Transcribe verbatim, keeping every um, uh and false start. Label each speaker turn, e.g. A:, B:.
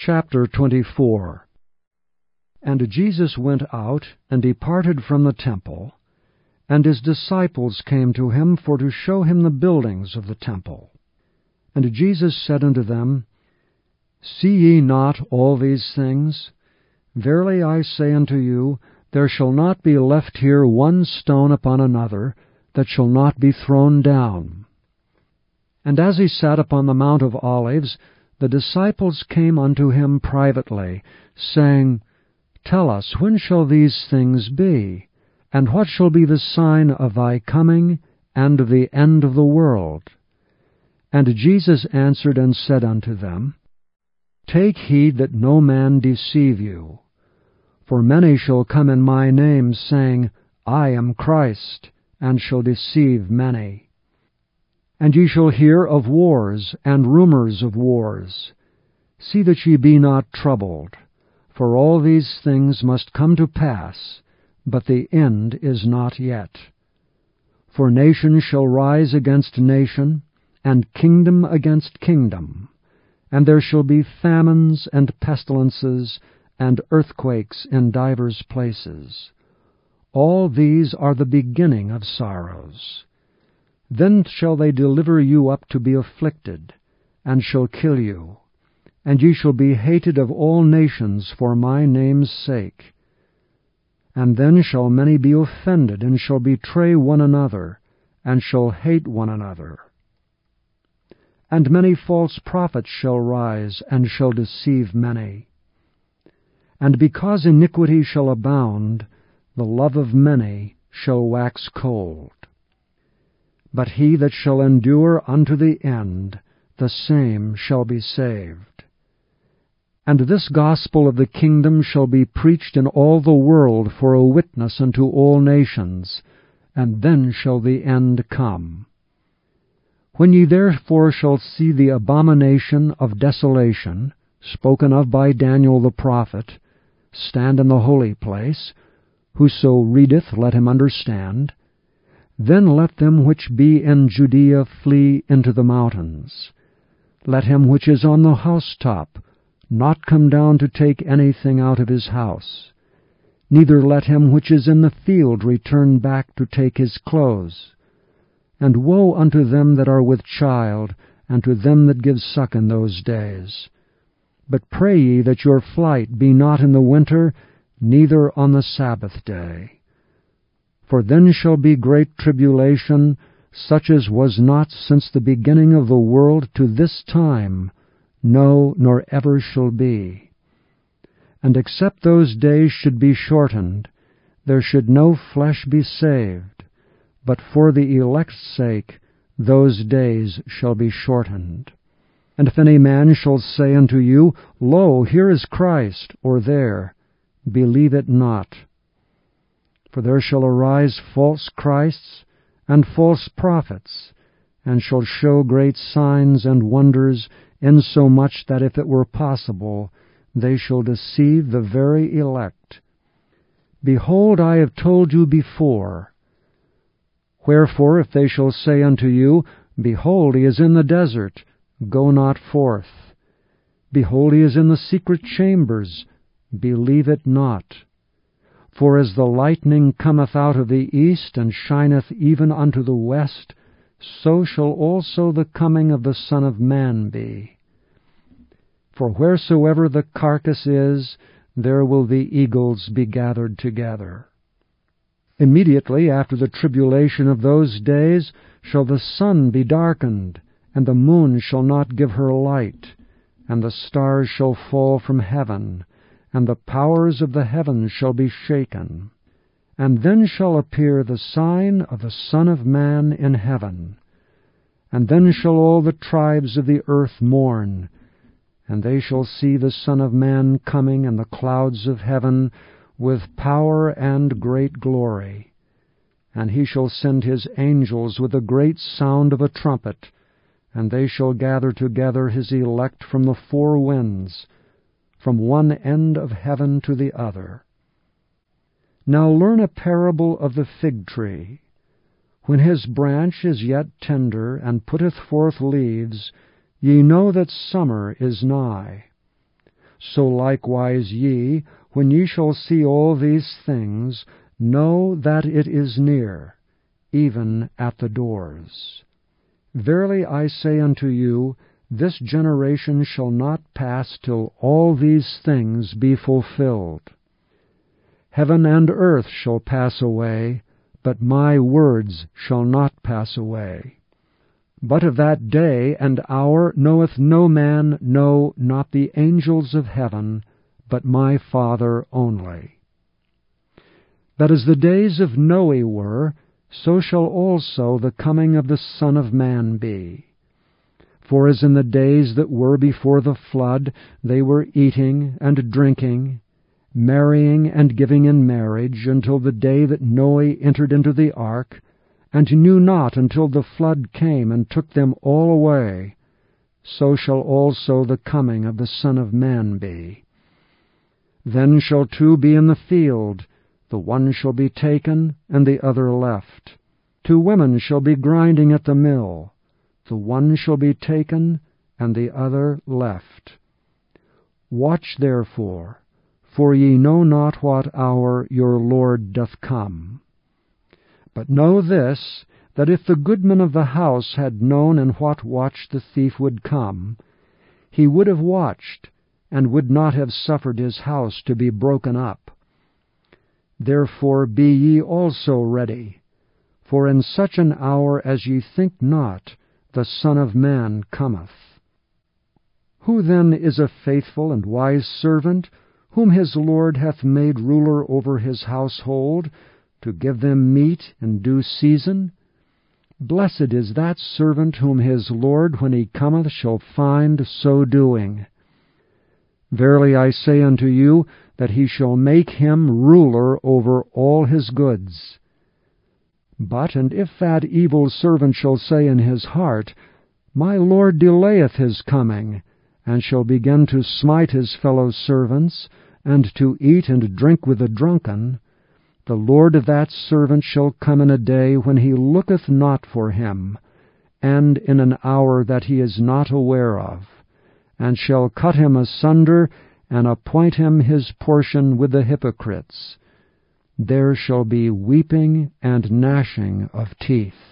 A: Chapter twenty-four. And Jesus went out, and departed from the temple, and his disciples came to him for to show him the buildings of the temple. And Jesus said unto them, See ye not all these things? Verily I say unto you, there shall not be left here one stone upon another, that shall not be thrown down. And as he sat upon the Mount of Olives, the disciples came unto him privately, saying, Tell us, when shall these things be? And what shall be the sign of thy coming, and of the end of the world? And Jesus answered and said unto them, Take heed that no man deceive you. For many shall come in my name, saying, I am Christ, and shall deceive many. And ye shall hear of wars, and rumors of wars. See that ye be not troubled, for all these things must come to pass, but the end is not yet. For nation shall rise against nation, and kingdom against kingdom, and there shall be famines and pestilences, and earthquakes in divers places. All these are the beginning of sorrows. Then shall they deliver you up to be afflicted, and shall kill you, and ye shall be hated of all nations for my name's sake. And then shall many be offended, and shall betray one another, and shall hate one another. And many false prophets shall rise, and shall deceive many. And because iniquity shall abound, the love of many shall wax cold. But he that shall endure unto the end, the same shall be saved. And this gospel of the kingdom shall be preached in all the world for a witness unto all nations, and then shall the end come. When ye therefore shall see the abomination of desolation, spoken of by Daniel the prophet, stand in the holy place, whoso readeth, let him understand. Then let them which be in Judea flee into the mountains. Let him which is on the housetop not come down to take anything out of his house. Neither let him which is in the field return back to take his clothes. And woe unto them that are with child, and to them that give suck in those days. But pray ye that your flight be not in the winter, neither on the Sabbath day. For then shall be great tribulation, such as was not since the beginning of the world to this time, no, nor ever shall be. And except those days should be shortened, there should no flesh be saved, but for the elect's sake those days shall be shortened. And if any man shall say unto you, Lo, here is Christ, or there, believe it not. For there shall arise false Christs and false prophets, and shall show great signs and wonders, insomuch that if it were possible, they shall deceive the very elect. Behold, I have told you before. Wherefore, if they shall say unto you, Behold, he is in the desert, go not forth. Behold, he is in the secret chambers, believe it not. For as the lightning cometh out of the east, and shineth even unto the west, so shall also the coming of the Son of Man be. For wheresoever the carcass is, there will the eagles be gathered together. Immediately after the tribulation of those days shall the sun be darkened, and the moon shall not give her light, and the stars shall fall from heaven, and the powers of the heavens shall be shaken. And then shall appear the sign of the Son of Man in heaven. And then shall all the tribes of the earth mourn, and they shall see the Son of Man coming in the clouds of heaven with power and great glory. And he shall send his angels with a great sound of a trumpet, and they shall gather together his elect from the four winds, from one end of heaven to the other. Now learn a parable of the fig tree. When his branch is yet tender, and putteth forth leaves, ye know that summer is nigh. so likewise ye, when ye shall see all these things, know that it is near, even at the doors. Verily I say unto you, this generation shall not pass till all these things be fulfilled. Heaven and earth shall pass away, but my words shall not pass away. But of that day and hour knoweth no man, no, not the angels of heaven, but my Father only. That as the days of Noe were, so shall also the coming of the Son of Man be. For as in the days that were before the flood, they were eating and drinking, marrying and giving in marriage, until the day that Noe entered into the ark, and knew not until the flood came and took them all away, so shall also the coming of the Son of Man be. Then shall two be in the field, the one shall be taken, and the other left. Two women shall be grinding at the mill, the one shall be taken, and the other left. Watch therefore, for ye know not what hour your Lord doth come. But know this, that if the goodman of the house had known in what watch the thief would come, he would have watched, and would not have suffered his house to be broken up. Therefore be ye also ready, for in such an hour as ye think not, the Son of Man cometh. Who then is a faithful and wise servant, whom his Lord hath made ruler over his household, to give them meat in due season? Blessed is that servant whom his Lord, when he cometh, shall find so doing. Verily I say unto you, that he shall make him ruler over all his goods. But, and if that evil servant shall say in his heart, My Lord delayeth his coming, and shall begin to smite his fellow servants, and to eat and drink with the drunken, the Lord of that servant shall come in a day when he looketh not for him, and in an hour that he is not aware of, and shall cut him asunder, and appoint him his portion with the hypocrites. There shall be weeping and gnashing of teeth.